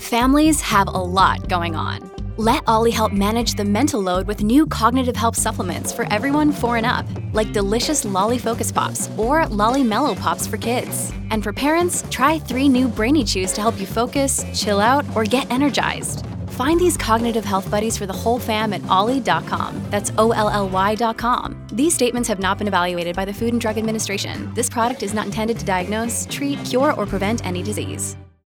Families have a lot going on. Let Ollie help manage the mental load with new cognitive help supplements for everyone 4 and up, like delicious Lolly Focus Pops or Lolly Mellow Pops for kids. And for parents, try 3 new Brainy Chews to help you focus, chill out, or get energized. Find these cognitive health buddies for the whole fam at ollie.com. That's OLLY.com. These statements have not been evaluated by the Food and Drug Administration. This product is not intended to diagnose, treat, cure, or prevent any disease.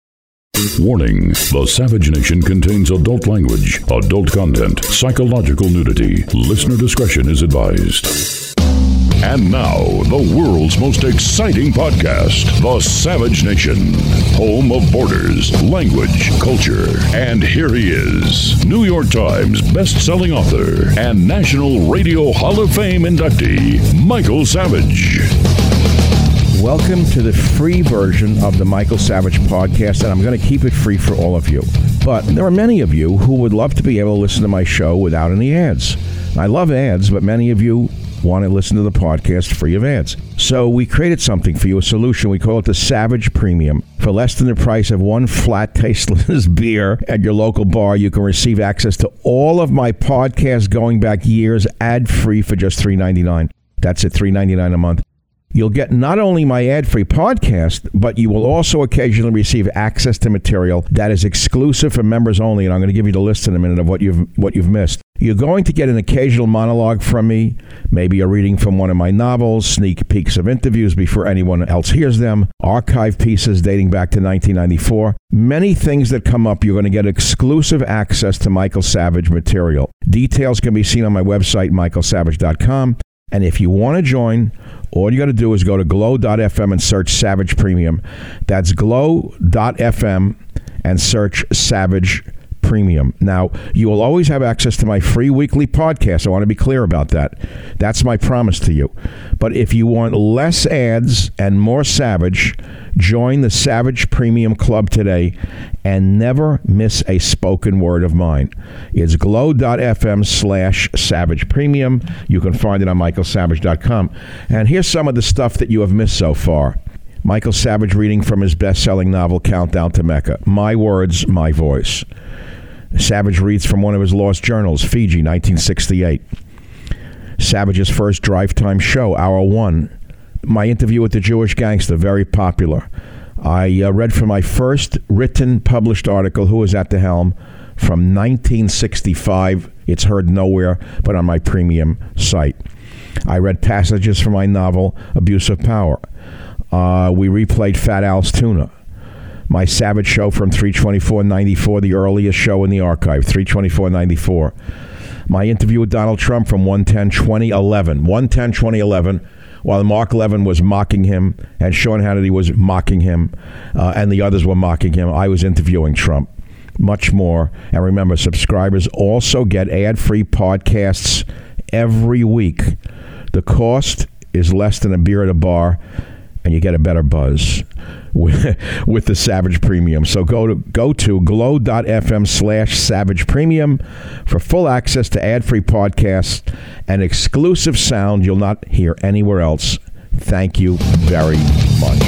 Warning: the Savage Nation contains adult language, adult content, psychological nudity. Listener discretion is advised. And now, the world's most exciting podcast, The Savage Nation, home of borders, language, culture. And here he is, New York Times best-selling author and National Radio Hall of Fame inductee, Michael Savage. Welcome to the free version of the Michael Savage podcast, and I'm going to keep it free for all of you. But there are many of you who would love to be able to listen to my show without any ads. I love ads, but many of you want to listen to the podcast free of ads. So we created something for you, a solution. We call it the Savage Premium. For less than the price of one flat, tasteless beer at your local bar, you can receive access to all of my podcasts going back years, ad-free for just $3.99. That's it, $3.99 a month. You'll get not only my ad-free podcast, but you will also occasionally receive access to material that is exclusive for members only, and I'm going to give you the list in a minute of what you've missed. You're going to get an occasional monologue from me, maybe a reading from one of my novels, sneak peeks of interviews before anyone else hears them, archive pieces dating back to 1994. Many things that come up, you're going to get exclusive access to Michael Savage material. Details can be seen on my website, michaelsavage.com. And if you want to join, all you got to do is go to glow.fm and search Savage Premium. That's glow.fm and search Savage Premium. Now, you will always have access to my free weekly podcast. I want to be clear about that. That's my promise to you. But if you want less ads and more Savage, join the Savage Premium Club today and never miss a spoken word of mine. It's glow.fm/Savage Premium. You can find it on michaelsavage.com. And here's some of the stuff that you have missed so far. Michael Savage reading from his best-selling novel, Countdown to Mecca. My words, my voice. Savage reads from one of his lost journals, Fiji, 1968. Savage's first drive time show, Hour 1. My interview with the Jewish gangster, very popular. I read from my first written, published article, Who is at the Helm, from 1965. It's heard nowhere but on my premium site. I read passages from my novel, Abuse of Power. We replayed Fat Al's Tuna. My Savage show from 3/24/94, the earliest show in the archive, 3/24/94. My interview with Donald Trump from 1/10/2011. 1/10/2011, while Mark Levin was mocking him and Sean Hannity was mocking him and the others were mocking him, I was interviewing Trump. Much more. And remember, subscribers also get ad-free podcasts every week. The cost is less than a beer at a bar, and you get a better buzz with the Savage Premium. So go to glow.fm/Savage Premium for full access to ad-free podcasts and exclusive sound you'll not hear anywhere else. Thank you very much.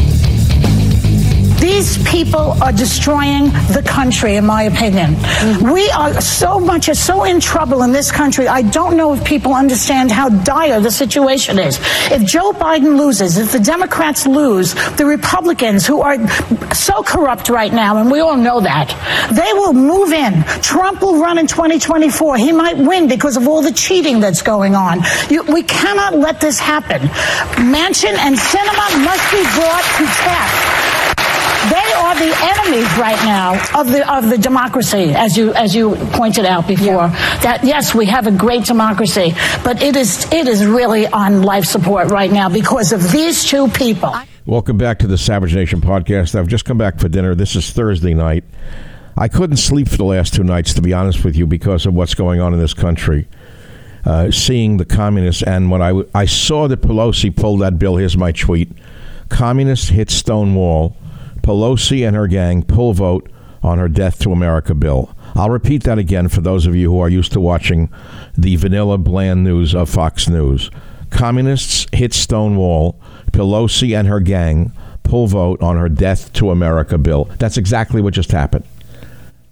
These people are destroying the country, in my opinion. We are so in trouble in this country. I don't know if people understand how dire the situation is. If Joe Biden loses, if the Democrats lose, the Republicans, who are so corrupt right now, and we all know that, they will move in. Trump will run in 2024. He might win because of all the cheating that's going on. We cannot let this happen. Manchin and Sinema must be brought to task. They are the enemies right now of the democracy, as you pointed out before. Yeah. That yes, we have a great democracy, but it is really on life support right now because of these two people. Welcome back to the Savage Nation podcast. I've just come back for dinner. This is Thursday night. I couldn't sleep for the last 2 nights, to be honest with you, because of what's going on in this country. Seeing the communists, and when I saw that Pelosi pulled that bill, here's my tweet: communists hit Stonewall. Pelosi and her gang pull vote on her Death to America bill. I'll repeat that again for those of you who are used to watching the vanilla bland news of Fox News. Communists hit Stonewall. Pelosi and her gang pull vote on her Death to America bill. That's exactly what just happened.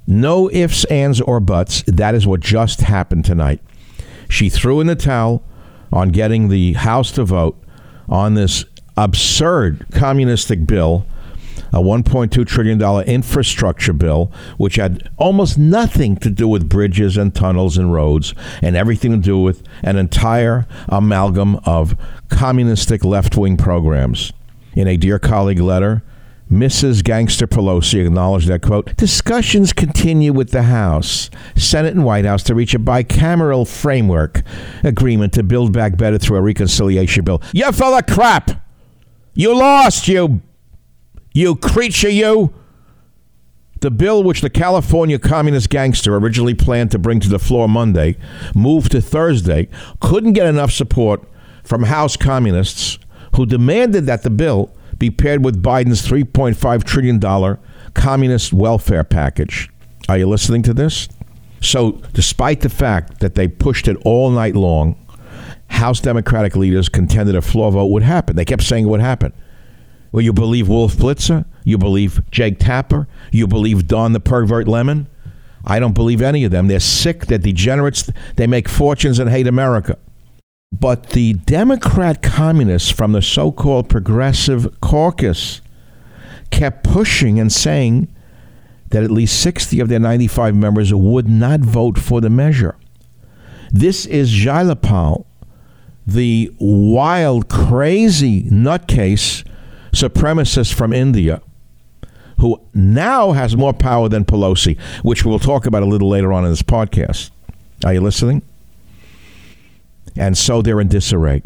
No ifs, ands, or buts. That is what just happened tonight. She threw in the towel on getting the House to vote on this absurd communistic bill, a $1.2 trillion infrastructure bill, which had almost nothing to do with bridges and tunnels and roads, and everything to do with an entire amalgam of communistic left-wing programs. In a Dear Colleague letter, Mrs. Gangster Pelosi acknowledged that, quote, discussions continue with the House, Senate, and White House to reach a bicameral framework agreement to build back better through a reconciliation bill. You full of crap! You lost, you creature, you! The bill, which the California communist gangster originally planned to bring to the floor Monday, moved to Thursday, couldn't get enough support from House communists who demanded that the bill be paired with Biden's $3.5 trillion communist welfare package. Are you listening to this? So, despite the fact that they pushed it all night long, House Democratic leaders contended a floor vote would happen. They kept saying it would happen. Well, you believe Wolf Blitzer? You believe Jake Tapper? You believe Don the Pervert Lemon? I don't believe any of them. They're sick. They're degenerates. They make fortunes and hate America. But the Democrat communists from the so-called progressive caucus kept pushing and saying that at least 60 of their 95 members would not vote for the measure. This is Jailapal, the wild, crazy nutcase supremacist from India, who now has more power than Pelosi, which we'll talk about a little later on in this podcast. Are you listening? And so they're in disarray.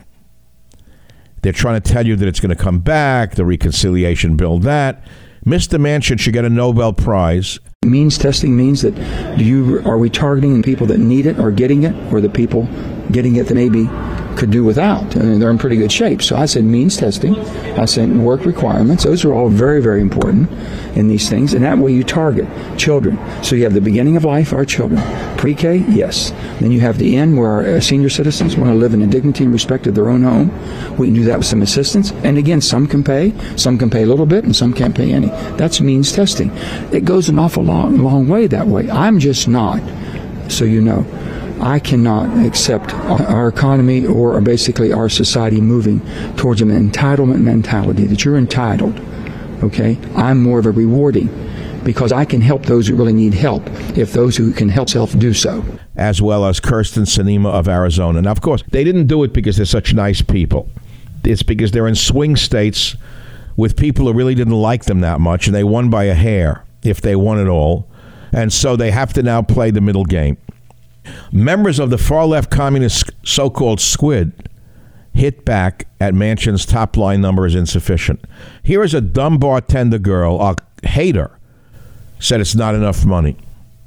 They're trying to tell you that it's going to come back, the reconciliation bill, that. Mr. Manchin should get a Nobel Prize. Means testing means that are we targeting people that need it or getting it, or the people getting it that maybe could do without? I mean, they're in pretty good shape. So I said means testing. I said work requirements. Those are all very, very important in these things. And that way you target children. So you have the beginning of life, our children. Pre-K, yes. Then you have the end where our senior citizens want to live in dignity and respect of their own home. We can do that with some assistance. And again, some can pay a little bit, and some can't pay any. That's means testing. It goes an awful long way that way. I'm just not, so you know. I cannot accept our economy or basically our society moving towards an entitlement mentality that you're entitled, okay? I'm more of a rewarding, because I can help those who really need help if those who can help self do so. As well as Kirsten Sinema of Arizona. Now, of course, they didn't do it because they're such nice people. It's because they're in swing states with people who really didn't like them that much, and they won by a hair, if they won at all. And so they have to now play the middle game. Members of the far-left communist so-called squid hit back at Manchin's top-line number is insufficient. Here is a dumb bartender girl, a hater, said it's not enough money.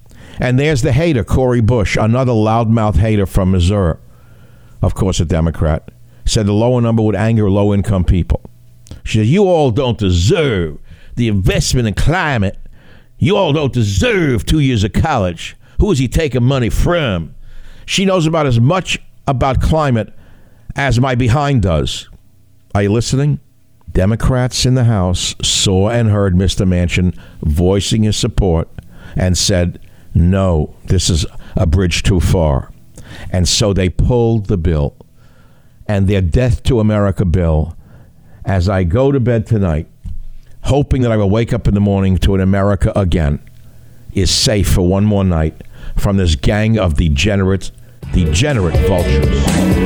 And there's the hater, Cori Bush, another loudmouth hater from Missouri, of course a Democrat, said the lower number would anger low-income people. She said, you all don't deserve the investment in climate. You all don't deserve 2 years of college. Who is he taking money from? She knows about as much about climate as my behind does. Are you listening? Democrats in the House saw and heard Mr. Manchin voicing his support and said, no, this is a bridge too far. And so they pulled the bill. And their Death to America bill, as I go to bed tonight, hoping that I will wake up in the morning to an America again, is safe for one more night from this gang of degenerate vultures.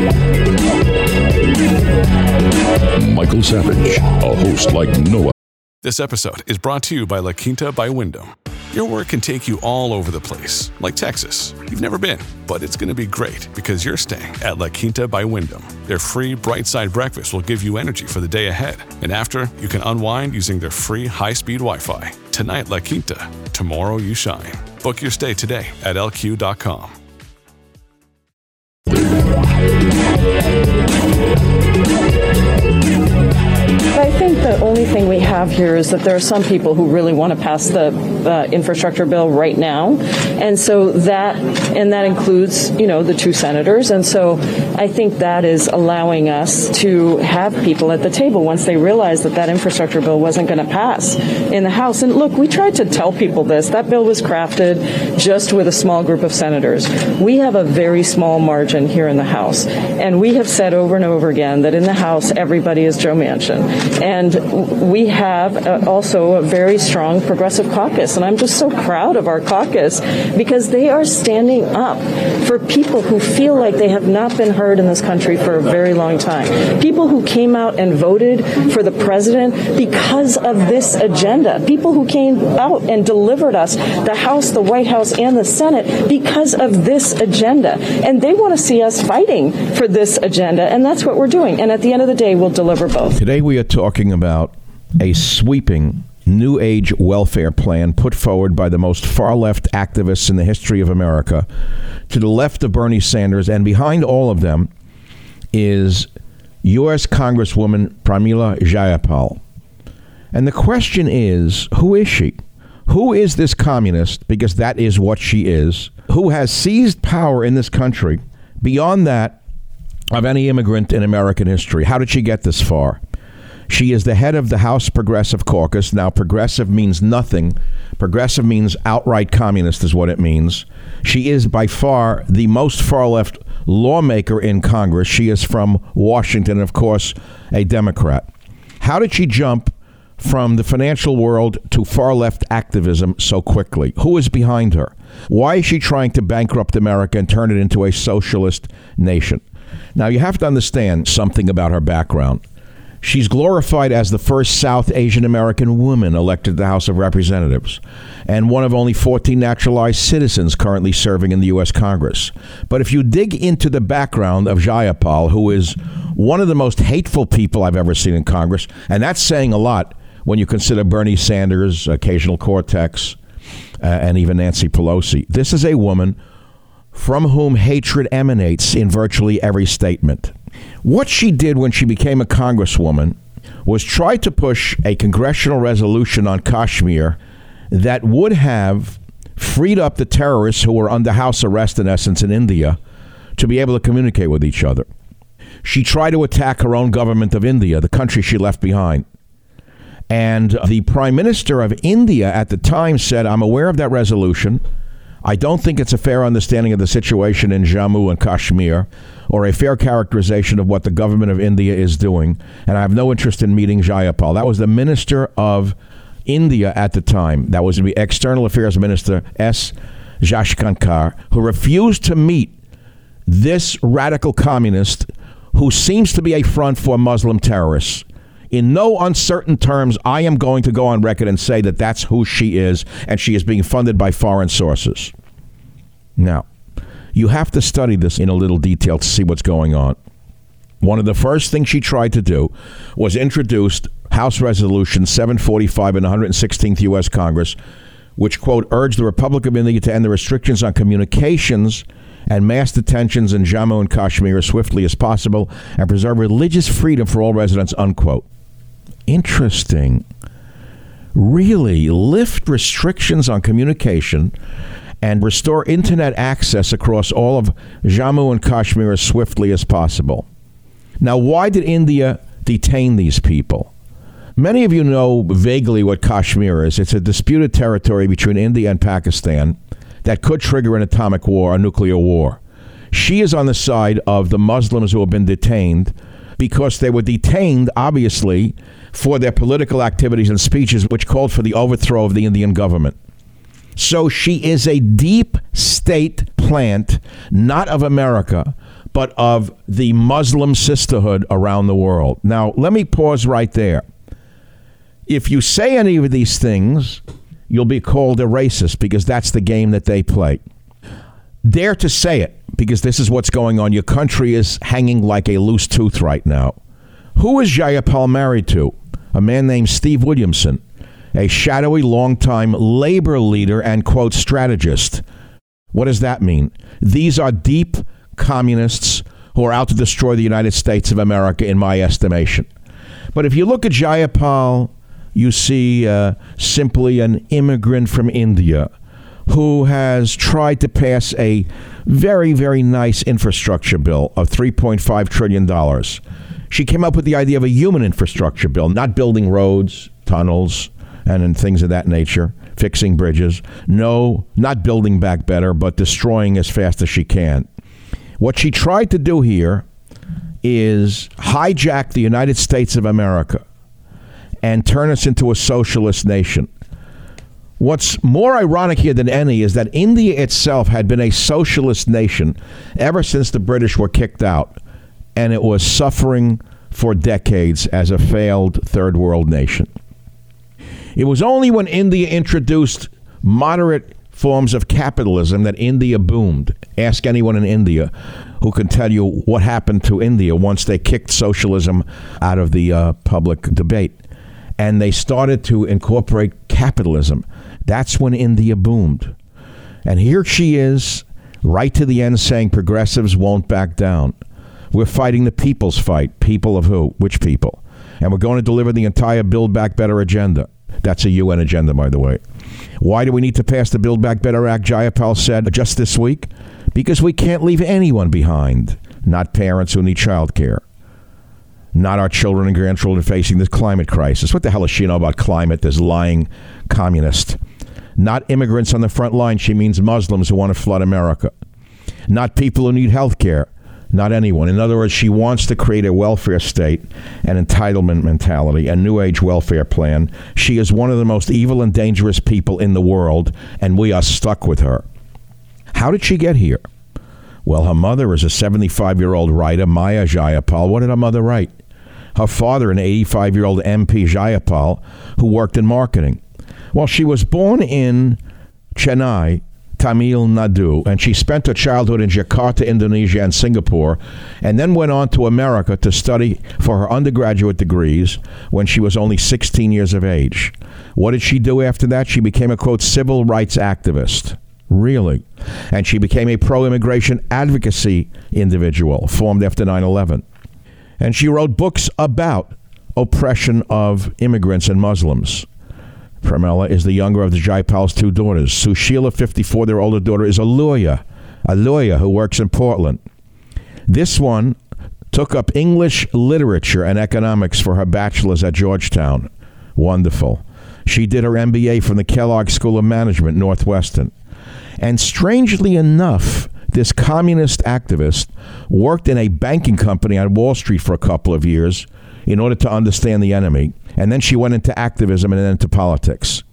Michael Savage, a host like no other. This episode is brought to you by La Quinta by Wyndham. Your work can take you all over the place, like Texas. You've never been, but it's going to be great because you're staying at La Quinta by Wyndham. Their free Bright Side breakfast will give you energy for the day ahead. And after, you can unwind using their free high-speed Wi-Fi. Tonight, La Quinta. Tomorrow, you shine. Book your stay today at LQ.com. I think the the only thing we have here is that there are some people who really want to pass the infrastructure bill right now. And so that includes, the two senators. And so I think that is allowing us to have people at the table once they realize that infrastructure bill wasn't going to pass in the House. And look, we tried to tell people this. That bill was crafted just with a small group of senators. We have a very small margin here in the House. And we have said over and over again that in the House, everybody is Joe Manchin. And we have also a very strong progressive caucus. And I'm just so proud of our caucus because they are standing up for people who feel like they have not been heard in this country for a very long time. People who came out and voted for the president because of this agenda. People who came out and delivered us the House, the White House, and the Senate because of this agenda. And they want to see us fighting for this agenda, and that's what we're doing. And at the end of the day, we'll deliver both. Today we are talking about a sweeping New Age welfare plan put forward by the most far-left activists in the history of America, to the left of Bernie Sanders, and behind all of them is U.S. Congresswoman Pramila Jayapal. And the question is, who is she? Who is this communist, because that is what she is, who has seized power in this country beyond that of any immigrant in American history? How did she get this far? She is the head of the House Progressive Caucus. Now, progressive means nothing. Progressive means outright communist is what it means. She is by far the most far-left lawmaker in Congress. She is from Washington, and of course, a Democrat. How did she jump from the financial world to far-left activism so quickly? Who is behind her? Why is she trying to bankrupt America and turn it into a socialist nation? Now, you have to understand something about her background. She's glorified as the first South Asian American woman elected to the House of Representatives, and one of only 14 naturalized citizens currently serving in the U.S. Congress. But if you dig into the background of Jayapal, who is one of the most hateful people I've ever seen in Congress, and that's saying a lot when you consider Bernie Sanders, occasional Cortex, and even Nancy Pelosi. This is a woman from whom hatred emanates in virtually every statement. What she did when she became a congresswoman was try to push a congressional resolution on Kashmir that would have freed up the terrorists who were under house arrest, in essence, in India, to be able to communicate with each other. She tried to attack her own government of India, the country she left behind. And the Prime Minister of India at the time said, I'm aware of that resolution. I don't think it's a fair understanding of the situation in Jammu and Kashmir, or a fair characterization of what the government of India is doing, and I have no interest in meeting Jayapal. That was the Minister of India at the time. That was the External Affairs Minister, S. Jaishankar, who refused to meet this radical communist who seems to be a front for Muslim terrorists. In no uncertain terms, I am going to go on record and say that that's who she is, and she is being funded by foreign sources. Now, you have to study this in a little detail to see what's going on. One of the first things she tried to do was introduce House Resolution 745 in the 116th U.S. Congress, which, quote, urged the Republic of India to end the restrictions on communications and mass detentions in Jammu and Kashmir as swiftly as possible and preserve religious freedom for all residents, unquote. Interesting. Really, lift restrictions on communication and restore internet access across all of Jammu and Kashmir as swiftly as possible. Now, why did India detain these people? Many of you know vaguely what Kashmir is. It's a disputed territory between India and Pakistan that could trigger an atomic war, a nuclear war. She is on the side of the Muslims who have been detained because they were detained, obviously, for their political activities and speeches, which called for the overthrow of the Indian government. So she is a deep state plant, not of America, but of the Muslim sisterhood around the world. Now, let me pause right there. If you say any of these things, you'll be called a racist, because that's the game that they play. Dare to say it, because this is what's going on. Your country is hanging like a loose tooth right now. Who is Jayapal married to? A man named Steve Williamson, a shadowy, longtime labor leader and, quote, strategist. What does that mean? These are deep communists who are out to destroy the United States of America, in my estimation. But if you look at Jayapal, you see simply an immigrant from India who has tried to pass a very, very nice infrastructure bill of $3.5 trillion. She came up with the idea of a human infrastructure bill, not building roads, tunnels, and things of that nature, fixing bridges. No, not building back better, but destroying as fast as she can. What she tried to do here is hijack the United States of America and turn us into a socialist nation. What's more ironic here than any is that India itself had been a socialist nation ever since the British were kicked out, and it was suffering for decades as a failed third world nation. It was only when India introduced moderate forms of capitalism that India boomed. Ask anyone in India who can tell you what happened to India once they kicked socialism out of the public debate. And they started to incorporate capitalism. That's when India boomed. And here she is, right to the end, saying progressives won't back down. We're fighting the people's fight. People of who? Which people? And we're going to deliver the entire Build Back Better agenda. That's a UN agenda, by the way. Why do we need to pass the Build Back Better Act, Jayapal said just this week? Because we can't leave anyone behind. Not parents who need child care. Not our children and grandchildren facing this climate crisis. What the hell does she know about climate, this lying communist? Not immigrants on the front line. She means Muslims who want to flood America. Not people who need health care. Not anyone. In other words, she wants to create a welfare state, an entitlement mentality, a new age welfare plan. She is one of the most evil and dangerous people in the world, and we are stuck with her. How did she get here? Well, her mother is a 75-year-old writer, Maya Jayapal. What did her mother write? Her father, an 85-year-old MP, Jayapal, who worked in marketing. Well, she was born in Chennai, Tamil Nadu, and she spent her childhood in Jakarta, Indonesia, and Singapore, and then went on to America to study for her undergraduate degrees when she was only 16 years of age. What did she do after that? She became a, quote, civil rights activist. Really? And she became a pro-immigration advocacy individual formed after 9/11. And she wrote books about oppression of immigrants and Muslims. Pramila is the younger of the Jayapal's two daughters. Sushila, 54, their older daughter, is a lawyer who works in Portland. This one took up English literature and economics for her bachelor's at Georgetown. Wonderful. She did her MBA from the Kellogg School of Management, Northwestern. And strangely enough, this communist activist worked in a banking company on Wall Street for a couple of years in order to understand the enemy. And then she went into activism and then into politics.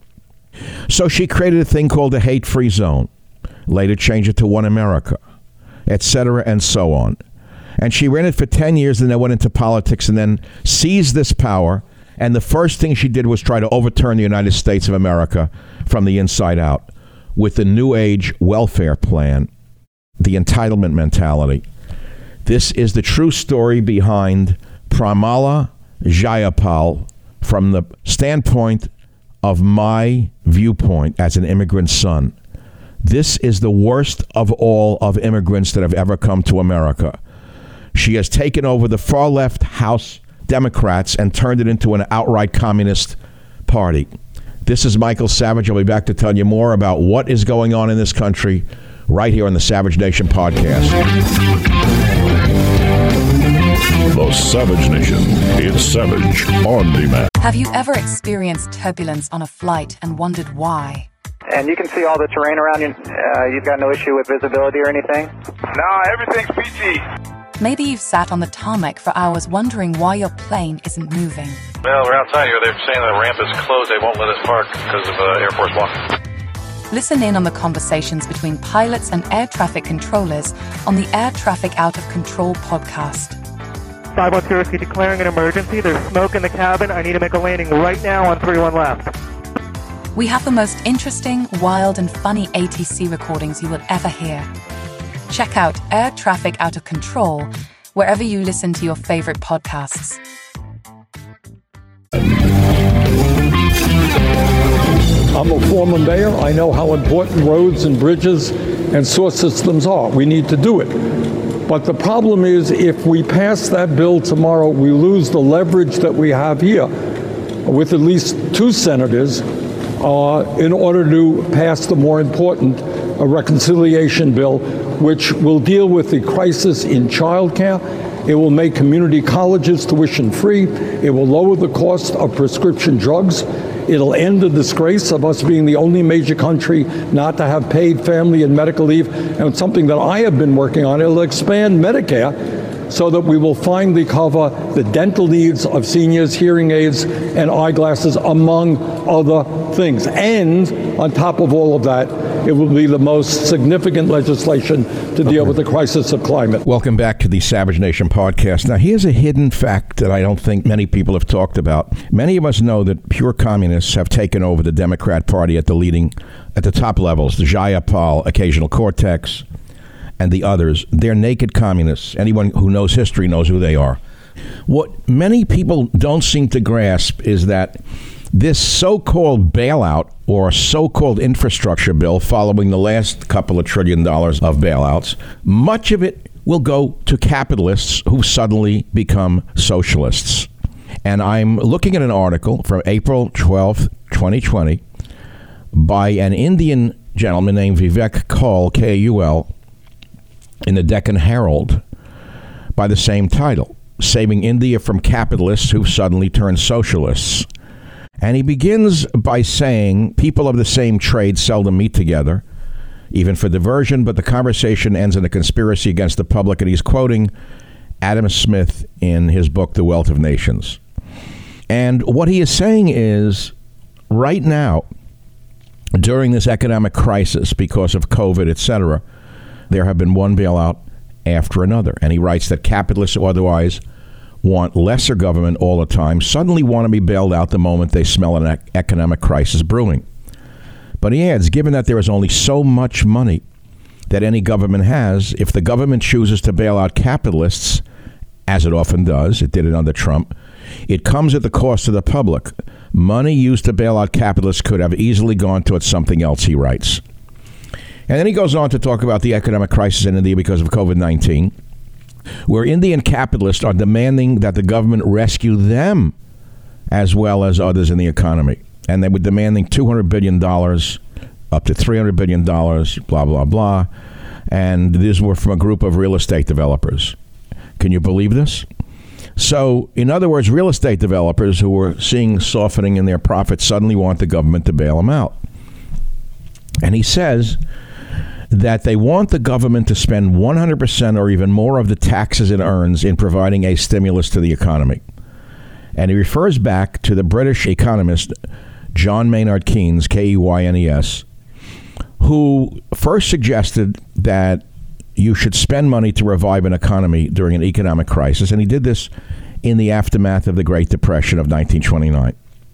So she created a thing called the Hate-Free Zone, later changed it to One America, etc., and so on. And she ran it for 10 years and then went into politics and then seized this power. And the first thing she did was try to overturn the United States of America from the inside out with the New Age welfare plan, the entitlement mentality. This is the true story behind Pramila Jayapal from the standpoint of my viewpoint as an immigrant son. This is the worst of all of immigrants that have ever come to America. She has taken over the far left House Democrats and turned it into an outright communist party. This is Michael Savage. I'll be back to tell you more about what is going on in this country right here on the Savage Nation podcast. The Savage Nation. It's Savage on Demand. Have you ever experienced turbulence on a flight and wondered why? And you can see all the terrain around you. You've got no issue with visibility or anything? No, everything's PG. Maybe you've sat on the tarmac for hours wondering why your plane isn't moving. Well, we're outside here. They're saying the ramp is closed. They won't let us park because of Air Force One. Listen in on the conversations between pilots and air traffic controllers on the Air Traffic Out of Control podcast. 510 declaring an emergency. There's smoke in the cabin. I need to make a landing right now on 31 left. We have the most interesting, wild, and funny ATC recordings you will ever hear. Check out Air Traffic Out of Control wherever you listen to your favorite podcasts. I'm a former mayor. I know how important roads and bridges and sewer systems are. We need to do it. But the problem is, if we pass that bill tomorrow, we lose the leverage that we have here with at least 2 senators in order to pass the more important reconciliation bill, which will deal with the crisis in childcare. It will make community colleges tuition free. It will lower the cost of prescription drugs. It'll end the disgrace of us being the only major country not to have paid family and medical leave. And it's something that I have been working on. It'll expand Medicare so that we will finally cover the dental needs of seniors, hearing aids, and eyeglasses, among other things. And on top of all of that, it will be the most significant legislation to deal with the crisis of climate. Welcome back to the Savage Nation podcast. Now, here's a hidden fact that I don't think many people have talked about. Many of us know that pure communists have taken over the Democrat Party at the top levels, the Jayapal, Occasional Cortex, and the others. They're naked communists. Anyone who knows history knows who they are. What many people don't seem to grasp is that this so-called bailout or so-called infrastructure bill following the last couple of $1 trillion of bailouts, much of it will go to capitalists who suddenly become socialists. And I'm looking at an article from April 12th, 2020 by an Indian gentleman named Vivek Kaul, K-U-L, in the Deccan Herald by the same title, Saving India from Capitalists Who Suddenly Turn Socialists. And he begins by saying people of the same trade seldom meet together, even for diversion, but the conversation ends in a conspiracy against the public. And he's quoting Adam Smith in his book, The Wealth of Nations. And what he is saying is, right now, during this economic crisis, because of COVID, etc., there have been one bailout after another. And he writes that capitalists who otherwise want lesser government all the time suddenly want to be bailed out the moment they smell an economic crisis brewing. But he adds, given that there is only so much money that any government has, if the government chooses to bail out capitalists, as it often does, it did it under Trump, it comes at the cost of the public. Money used to bail out capitalists could have easily gone towards something else, he writes. And then he goes on to talk about the economic crisis in India because of COVID-19, where Indian capitalists are demanding that the government rescue them as well as others in the economy. And they were demanding $200 billion, up to $300 billion, blah, blah, blah. And these were from a group of real estate developers. Can you believe this? So, in other words, real estate developers who were seeing softening in their profits suddenly want the government to bail them out. And he says that they want the government to spend 100% or even more of the taxes it earns in providing a stimulus to the economy. And he refers back to the British economist John Maynard Keynes, Keynes, who first suggested that you should spend money to revive an economy during an economic crisis. And he did this in the aftermath of the Great Depression of 1929.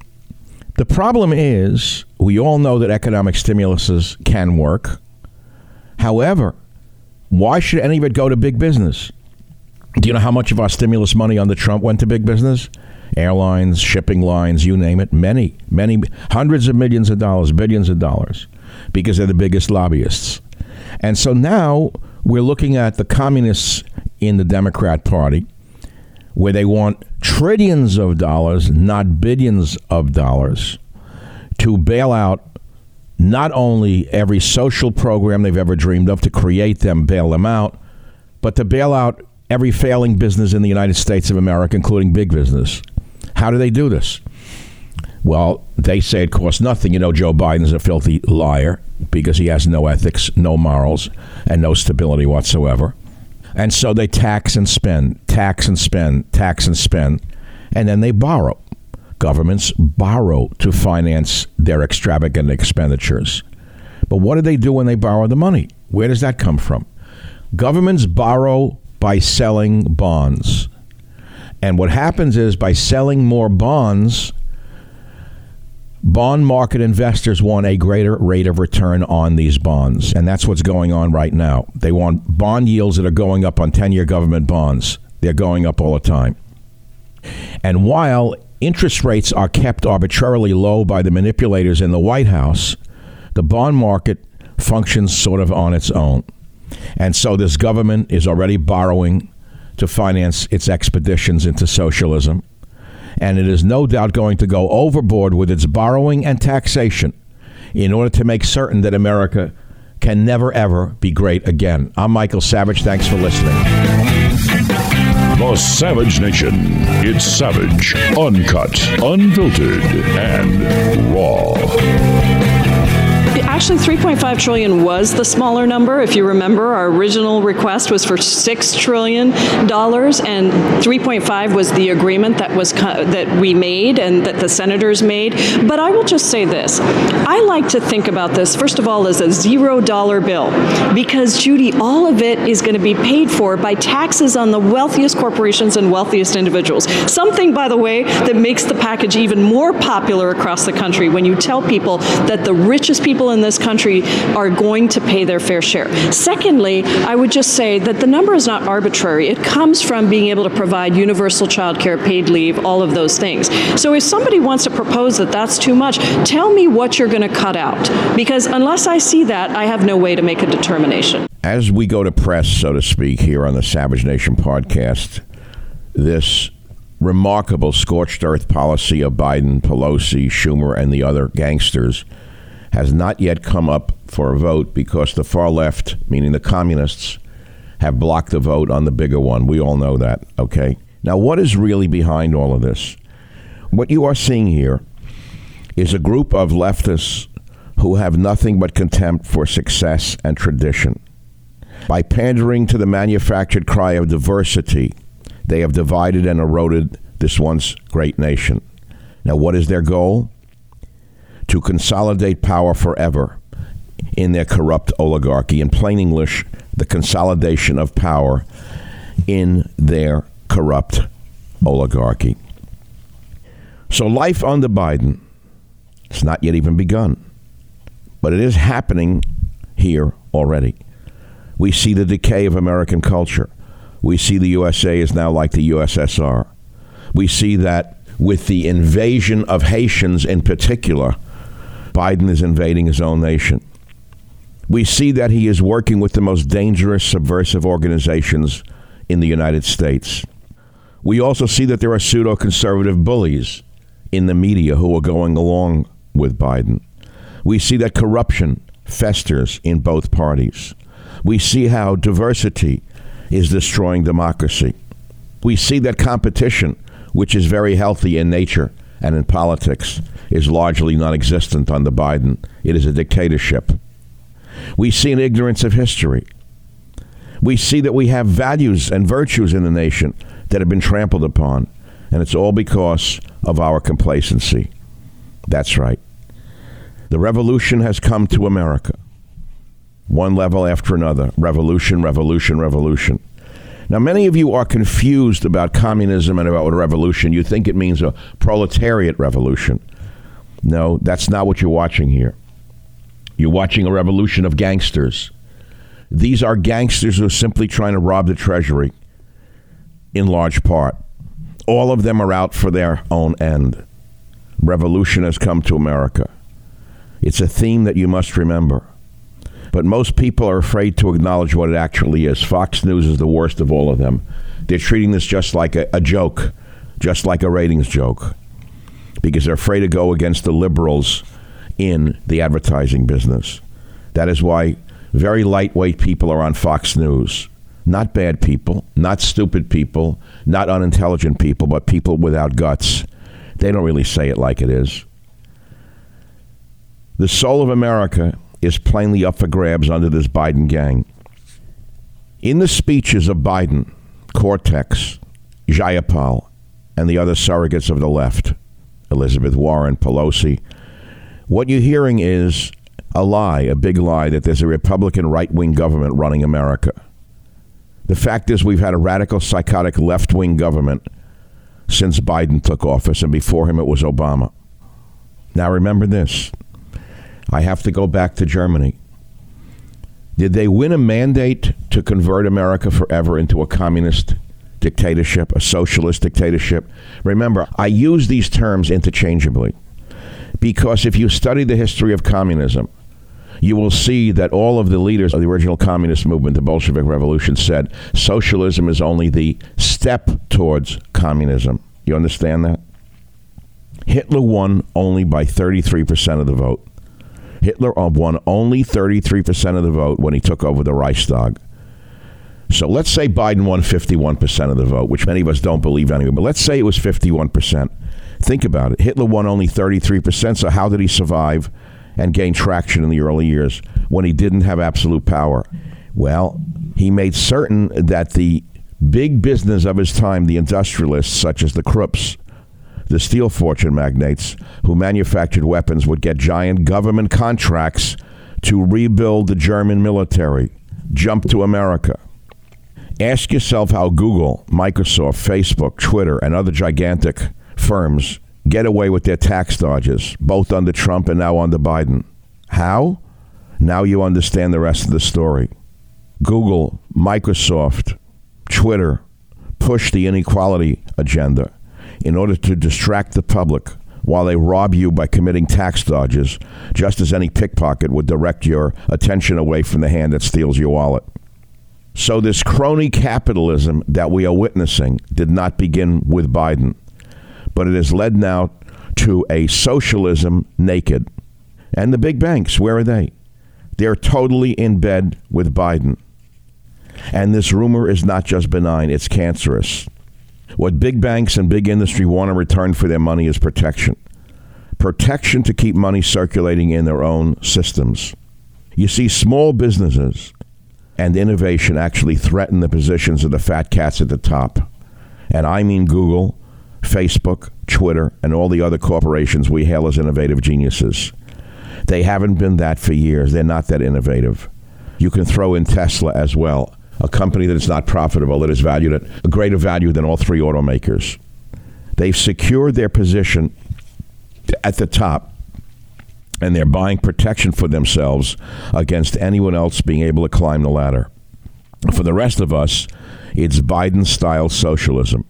The problem is, we all know that economic stimuluses can work. However, why should any of it go to big business? Do you know how much of our stimulus money under Trump went to big business? Airlines, shipping lines, you name it. Many, hundreds of millions of dollars, billions of dollars, because they're the biggest lobbyists. And so now we're looking at the communists in the Democrat Party, where they want trillions of dollars, not billions of dollars, to bail out not only every social program they've ever dreamed of, to create them, bail them out, but to bail out every failing business in the United States of America, including big business. How do they do this? Well, they say it costs nothing. You know, Joe Biden's a filthy liar because he has no ethics, no morals, and no stability whatsoever. And so they tax and spend, tax and spend, tax and spend, and then they borrow. Governments borrow to finance their extravagant expenditures. But what do they do when they borrow the money? Where does that come from? Governments borrow by selling bonds. And what happens is, by selling more bonds, bond market investors want a greater rate of return on these bonds. And that's what's going on right now. They want bond yields that are going up on 10-year government bonds. They're going up all the time. And while interest rates are kept arbitrarily low by the manipulators in the White House, the bond market functions sort of on its own. And so this government is already borrowing to finance its expeditions into socialism. And it is no doubt going to go overboard with its borrowing and taxation in order to make certain that America can never, ever be great again. I'm Michael Savage. Thanks for listening. The Savage Nation. It's savage, uncut, unfiltered, and raw. Actually, $3.5 trillion was the smaller number. If you remember, our original request was for $6 trillion, and 3.5 was the agreement that we made and that the senators made. But I will just say this. I like to think about this, first of all, as a $0 bill, because, Judy, all of it is going to be paid for by taxes on the wealthiest corporations and wealthiest individuals. Something, by the way, that makes the package even more popular across the country when you tell people that the richest people in this country are going to pay their fair share. Secondly, I would just say that the number is not arbitrary. It comes from being able to provide universal child care, paid leave, all of those things. So if somebody wants to propose that that's too much, tell me what you're going to cut out. Because unless I see that, I have no way to make a determination. As we go to press, so to speak, here on the Savage Nation podcast, this remarkable scorched earth policy of Biden, Pelosi, Schumer, and the other gangsters has not yet come up for a vote because the far left, meaning the communists, have blocked the vote on the bigger one. We all know that, okay? Now, what is really behind all of this? What you are seeing here is a group of leftists who have nothing but contempt for success and tradition. By pandering to the manufactured cry of diversity, they have divided and eroded this once great nation. Now, what is their goal? To consolidate power forever in their corrupt oligarchy. In plain English, the consolidation of power in their corrupt oligarchy. So life under Biden has not yet even begun, but it is happening here already. We see the decay of American culture. We see the USA is now like the USSR. We see that with the invasion of Haitians in particular, Biden is invading his own nation. We see that he is working with the most dangerous subversive organizations in the United States. We also see that there are pseudo-conservative bullies in the media who are going along with Biden. We see that corruption festers in both parties. We see how diversity is destroying democracy. We see that competition, which is very healthy in nature and in politics, is largely non-existent under Biden. It is a dictatorship. We see an ignorance of history. We see that we have values and virtues in the nation that have been trampled upon, and it's all because of our complacency. That's right. The revolution has come to America. One level after another. Revolution, revolution, revolution. Now, many of you are confused about communism and about revolution. You think it means a proletariat revolution. No, that's not what you're watching here. You're watching a revolution of gangsters. These are gangsters who are simply trying to rob the treasury, in large part. All of them are out for their own end. Revolution has come to America. It's a theme that you must remember. But most people are afraid to acknowledge what it actually is. Fox News is the worst of all of them. They're treating this just like a joke, just like a ratings joke, because they're afraid to go against the liberals in the advertising business. That is why very lightweight people are on Fox News. Not bad people, not stupid people, not unintelligent people, but people without guts. They don't really say it like it is. The soul of America is plainly up for grabs under this Biden gang. In the speeches of Biden, Cortex, Jayapal, and the other surrogates of the left, Elizabeth Warren, Pelosi, what you're hearing is a lie, a big lie, that there's a Republican right-wing government running America. The fact is we've had a radical, psychotic left-wing government since Biden took office, and before him it was Obama. Now remember this. I have to go back to Germany. Did they win a mandate to convert America forever into a communist dictatorship, a socialist dictatorship? Remember, I use these terms interchangeably because if you study the history of communism, you will see that all of the leaders of the original communist movement, the Bolshevik Revolution, said socialism is only the step towards communism. You understand that? Hitler won only by 33% of the vote. Hitler won only 33% of the vote when he took over the Reichstag. So let's say Biden won 51% of the vote, which many of us don't believe anyway, but let's say it was 51%. Think about it. Hitler won only 33%, so how did he survive and gain traction in the early years when he didn't have absolute power? Well, he made certain that the big business of his time, the industrialists such as the Krupps, the steel fortune magnates who manufactured weapons, would get giant government contracts to rebuild the German military, jump to America. Ask yourself how Google, Microsoft, Facebook, Twitter, and other gigantic firms get away with their tax dodges, both under Trump and now under Biden. How? Now you understand the rest of the story. Google, Microsoft, Twitter push the inequality agenda in order to distract the public while they rob you by committing tax dodges, just as any pickpocket would direct your attention away from the hand that steals your wallet. So this crony capitalism that we are witnessing did not begin with Biden, but it has led now to a socialism naked. And the big banks, where are they? They're totally in bed with Biden. And this rumor is not just benign, it's cancerous. What big banks and big industry want in return for their money is protection. Protection to keep money circulating in their own systems. You see, small businesses and innovation actually threaten the positions of the fat cats at the top. And I mean Google, Facebook, Twitter, and all the other corporations we hail as innovative geniuses. They haven't been that for years. They're not that innovative. You can throw in Tesla as well, a company that is not profitable, that is valued at a greater value than all three automakers. They've secured their position at the top, and they're buying protection for themselves against anyone else being able to climb the ladder. For the rest of us, it's Biden-style socialism.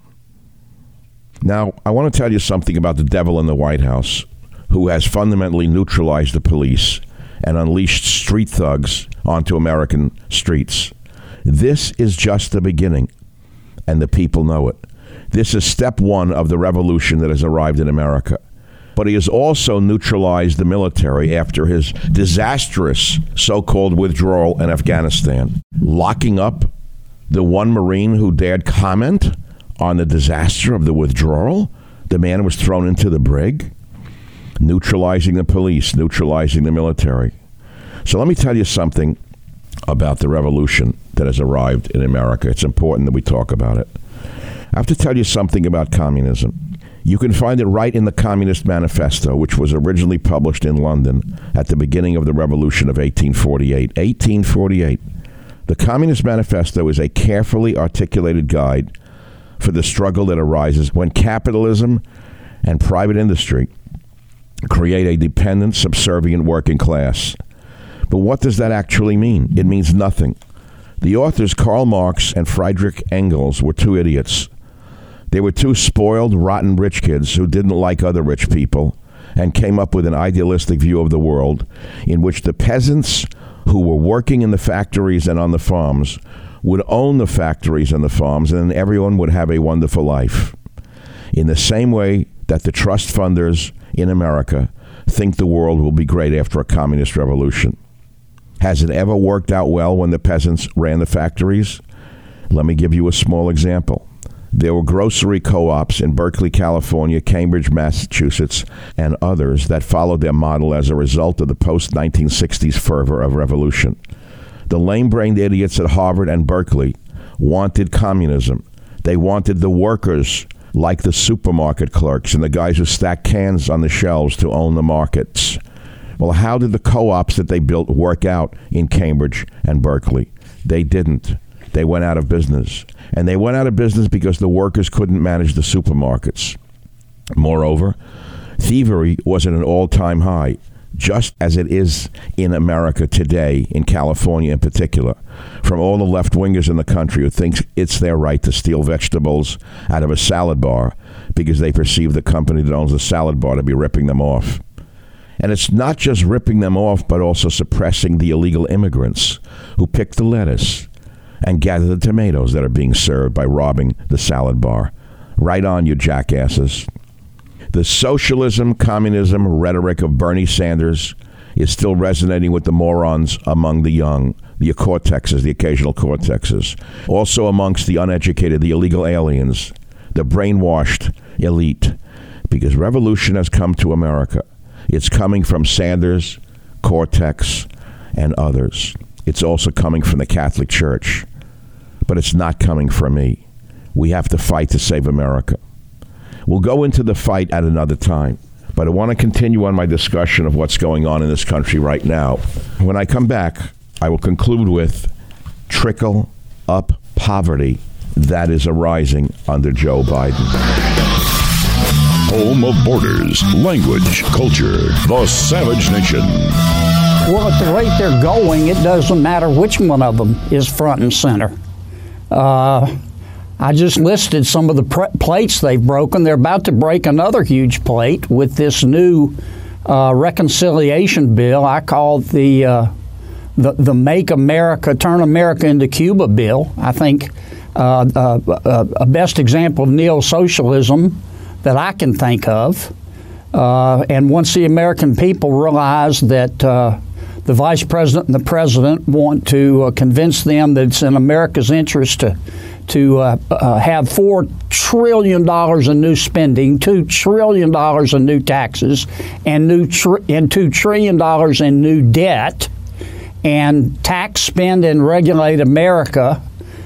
Now, I want to tell you something about the devil in the White House, who has fundamentally neutralized the police and unleashed street thugs onto American streets. This is just the beginning, and the people know it. This is step one of the revolution that has arrived in America. But he has also neutralized the military after his disastrous so-called withdrawal in Afghanistan, locking up the one Marine who dared comment on the disaster of the withdrawal. The man was thrown into the brig, neutralizing the police, neutralizing the military. So let me tell you something about the revolution that has arrived in America. It's important that we talk about it. I have to tell you something about communism. You can find it right in the Communist Manifesto, which was originally published in London at the beginning of the revolution of 1848. 1848. The Communist Manifesto is a carefully articulated guide for the struggle that arises when capitalism and private industry create a dependent, subservient working class. But what does that actually mean? It means nothing. The authors Karl Marx and Friedrich Engels were two idiots. They were two spoiled, rotten rich kids who didn't like other rich people and came up with an idealistic view of the world in which the peasants who were working in the factories and on the farms would own the factories and the farms, and then everyone would have a wonderful life. In the same way that the trust funders in America think the world will be great after a communist revolution. Has it ever worked out well when the peasants ran the factories? Let me give you a small example. There were grocery co-ops in Berkeley, California, Cambridge, Massachusetts, and others that followed their model as a result of the post-1960s fervor of revolution. The lame-brained idiots at Harvard and Berkeley wanted communism. They wanted the workers, like the supermarket clerks and the guys who stacked cans on the shelves, to own the markets. Well, how did the co-ops that they built work out in Cambridge and Berkeley? They didn't. They went out of business. And they went out of business because the workers couldn't manage the supermarkets. Moreover, thievery was at an all-time high, just as it is in America today, in California in particular, from all the left-wingers in the country who think it's their right to steal vegetables out of a salad bar because they perceive the company that owns the salad bar to be ripping them off. And it's not just ripping them off, but also suppressing the illegal immigrants who pick the lettuce and gather the tomatoes that are being served by robbing the salad bar. Right on, you jackasses. The socialism, communism rhetoric of Bernie Sanders is still resonating with the morons among the young, the cortexes, the occasional cortexes. Also amongst the uneducated, the illegal aliens, the brainwashed elite. Because revolution has come to America. It's coming from Sanders, Cortex, and others. It's also coming from the Catholic Church. But it's not coming from me. We have to fight to save America. We'll go into the fight at another time. But I want to continue on my discussion of what's going on in this country right now. When I come back, I will conclude with trickle-up poverty that is arising under Joe Biden. Home of borders, language, culture, the Savage Nation. Well, at the rate they're going, it doesn't matter which one of them is front and center. I just listed some of the plates they've broken. They're about to break another huge plate with this new reconciliation bill. I call it the Make America, Turn America into Cuba bill. I think a best example of neo-socialism that I can think of. And once the American people realize that the vice president and the president want to convince them that it's in America's interest to have $4 trillion in new spending, $2 trillion in new taxes, and $2 trillion in new debt, and tax, spend, and regulate America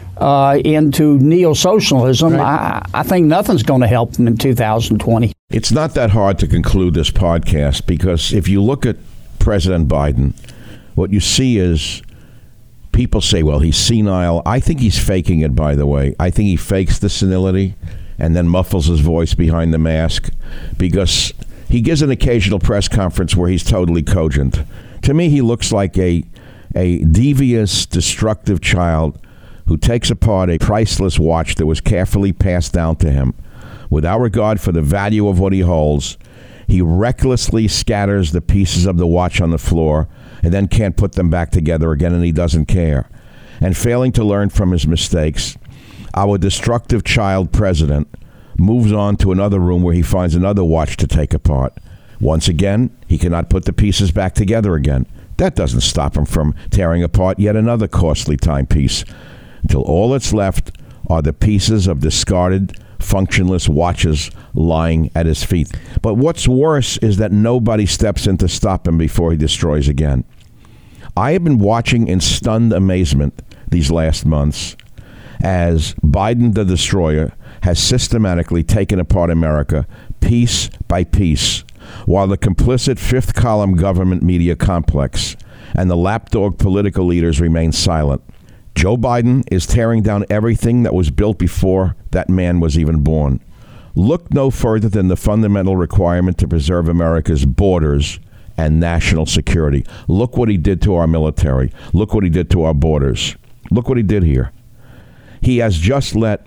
into neo-socialism, right. I think nothing's going to help them in 2020. It's not that hard to conclude this podcast, because if you look at President Biden, what you see is people say, well, he's senile. I think he's faking it, by the way. I think he fakes the senility and then muffles his voice behind the mask, because he gives an occasional press conference where he's totally cogent. To me, he looks like a devious, destructive child who takes apart a priceless watch that was carefully passed down to him. Without regard for the value of what he holds, he recklessly scatters the pieces of the watch on the floor and then can't put them back together again, and he doesn't care. And failing to learn from his mistakes, our destructive child president moves on to another room where he finds another watch to take apart. Once again, he cannot put the pieces back together again. That doesn't stop him from tearing apart yet another costly timepiece, until all that's left are the pieces of discarded, functionless watches lying at his feet. But what's worse is that nobody steps in to stop him before he destroys again. I have been watching in stunned amazement these last months as Biden the Destroyer has systematically taken apart America piece by piece, while the complicit fifth column government media complex and the lapdog political leaders remain silent. Joe Biden is tearing down everything that was built before that man was even born. Look no further than the fundamental requirement to preserve America's borders and national security. Look what he did to our military. Look what he did to our borders. Look what he did here. He has just let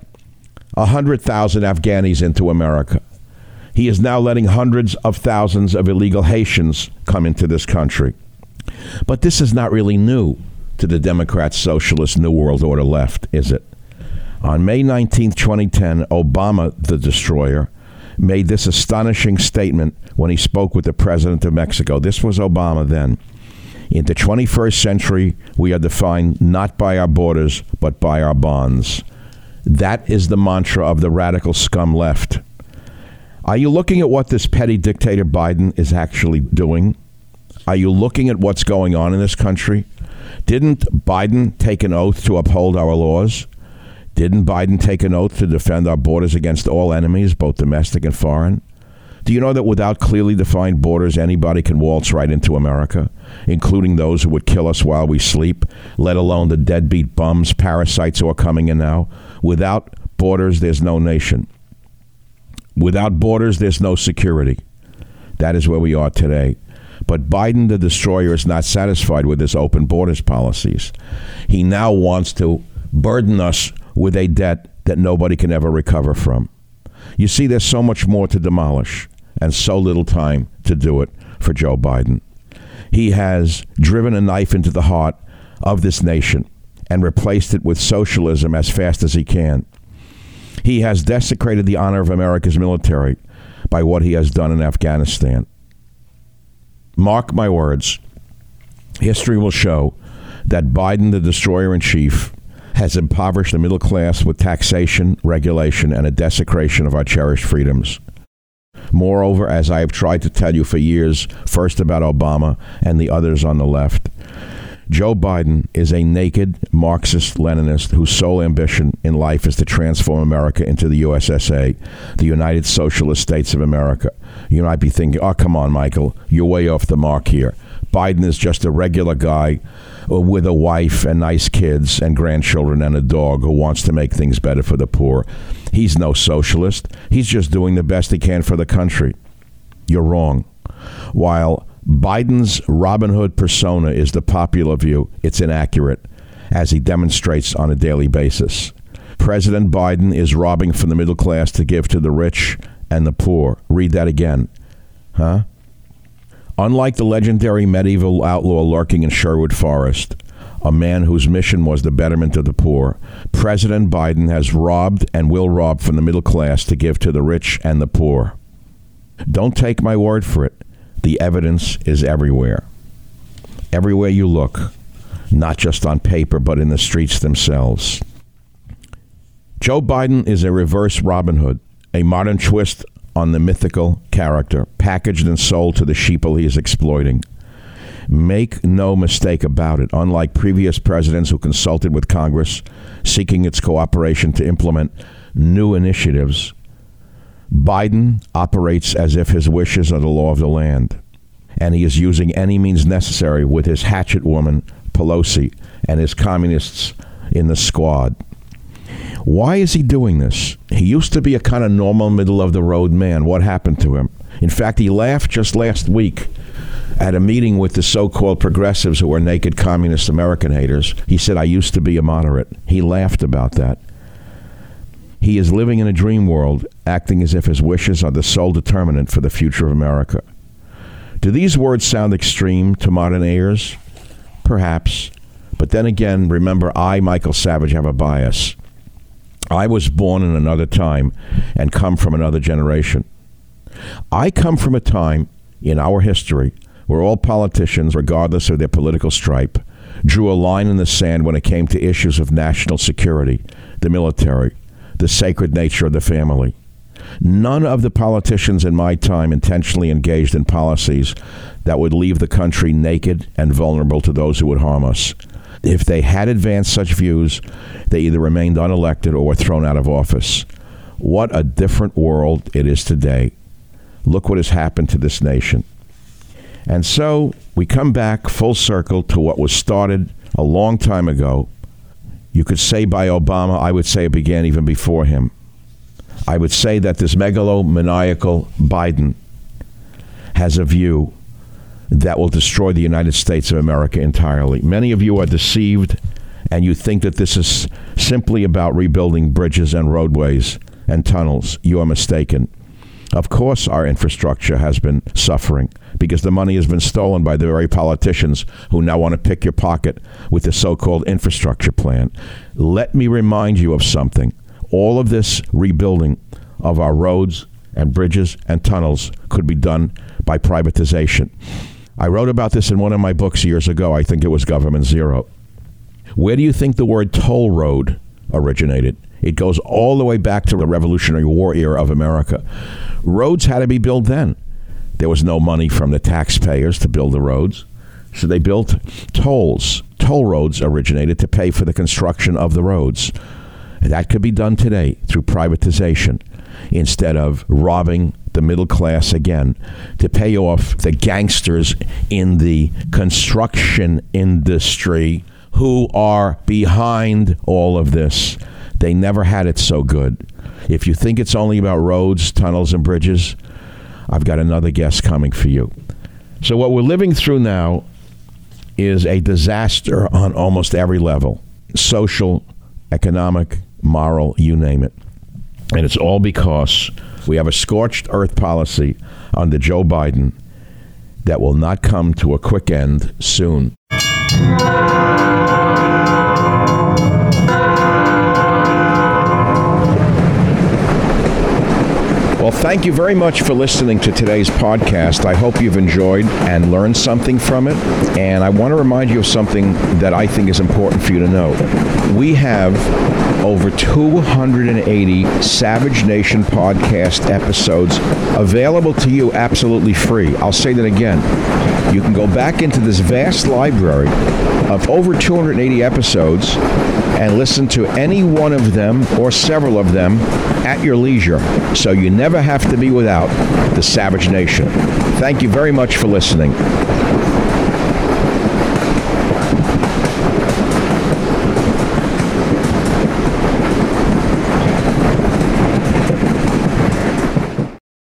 100,000 Afghanis into America. He is now letting hundreds of thousands of illegal Haitians come into this country. But this is not really new to the Democrat, Socialist, New World Order left, is it? On May 19, 2010, Obama, the Destroyer, made this astonishing statement when he spoke with the president of Mexico. This was Obama then. In the 21st century, we are defined not by our borders, but by our bonds. That is the mantra of the radical scum left. Are you looking at what this petty dictator Biden is actually doing? Are you looking at what's going on in this country? Didn't Biden take an oath to uphold our laws? Didn't Biden take an oath to defend our borders against all enemies, both domestic and foreign? Do you know that without clearly defined borders, anybody can waltz right into America, including those who would kill us while we sleep, let alone the deadbeat bums, parasites who are coming in now? Without borders, there's no nation. Without borders, there's no security. That is where we are today. But Biden, the Destroyer, is not satisfied with his open borders policies. He now wants to burden us with a debt that nobody can ever recover from. You see, there's so much more to demolish and so little time to do it. for Joe Biden. He has driven a knife into the heart of this nation and replaced it with socialism as fast as he can. He has desecrated the honor of America's military by what he has done in Afghanistan. Mark my words, history will show that Biden, the destroyer-in-chief, has impoverished the middle class with taxation, regulation, and a desecration of our cherished freedoms. Moreover, as I have tried to tell you for years, first about Obama and the others on the left, Joe Biden is a naked Marxist-Leninist whose sole ambition in life is to transform America into the USSA, the United Socialist States of America. You might be thinking, oh, come on, Michael, you're way off the mark here. Biden is just a regular guy with a wife and nice kids and grandchildren and a dog who wants to make things better for the poor. He's no socialist. He's just doing the best he can for the country. You're wrong. While Biden's Robin Hood persona is the popular view, it's inaccurate, as he demonstrates on a daily basis. President Biden is robbing from the middle class to give to the rich and the poor. Read that again. Huh? Unlike the legendary medieval outlaw lurking in Sherwood Forest, a man whose mission was the betterment of the poor, President Biden has robbed and will rob from the middle class to give to the rich and the poor. Don't take my word for it. The evidence is everywhere. Everywhere you look, not just on paper, but in the streets themselves. Joe Biden is a reverse Robin Hood, a modern twist on the mythical character, packaged and sold to the sheeple he is exploiting. Make no mistake about it. Unlike previous presidents who consulted with Congress, seeking its cooperation to implement new initiatives, Biden operates as if his wishes are the law of the land, and he is using any means necessary with his hatchet woman, Pelosi, and his communists in the squad. Why is he doing this? He used to be a kind of normal, middle-of-the-road man. What happened to him? In fact, he laughed just last week at a meeting with the so-called progressives who are naked communist American haters. He said, I used to be a moderate. He laughed about that. He is living in a dream world, acting as if his wishes are the sole determinant for the future of America. Do these words sound extreme to modern ears? Perhaps. But then again, remember, I, Michael Savage, have a bias. I was born in another time and come from another generation. I come from a time in our history where all politicians, regardless of their political stripe, drew a line in the sand when it came to issues of national security, the military, the sacred nature of the family. None of the politicians in my time intentionally engaged in policies that would leave the country naked and vulnerable to those who would harm us. If they had advanced such views, they either remained unelected or were thrown out of office. What a different world it is today. Look what has happened to this nation. And so we come back full circle to what was started a long time ago. You could say by Obama. I would say it began even before him. I would say that this megalomaniacal Biden has a view that will destroy the United States of America entirely. Many of you are deceived, and you think that this is simply about rebuilding bridges and roadways and tunnels. You are mistaken. Of course, our infrastructure has been suffering because the money has been stolen by the very politicians who now want to pick your pocket with the so-called infrastructure plan. Let me remind you of something. All of this rebuilding of our roads and bridges and tunnels could be done by privatization. I wrote about this in one of my books years ago. I think it was Government Zero. Where do you think the word toll road originated? It goes all the way back to the Revolutionary War era of America. Roads had to be built then. There was no money from the taxpayers to build the roads. So they built tolls. Toll roads originated to pay for the construction of the roads. That could be done today through privatization instead of robbing the middle class again to pay off the gangsters in the construction industry who are behind all of this. They never had it so good. If you think it's only about roads, tunnels, and bridges, I've got another guest coming for you. So what we're living through now is a disaster on almost every level. Social, economic, moral, you name it. And it's all because we have a scorched earth policy under Joe Biden that will not come to a quick end soon. Well, thank you very much for listening to today's podcast. I hope you've enjoyed and learned something from it. And I want to remind you of something that I think is important for you to know. We have over 280 Savage Nation podcast episodes available to you absolutely free. I'll say that again. You can go back into this vast library of over 280 episodes and listen to any one of them or several of them at your leisure, so you never have to be without the Savage Nation. Thank you very much for listening.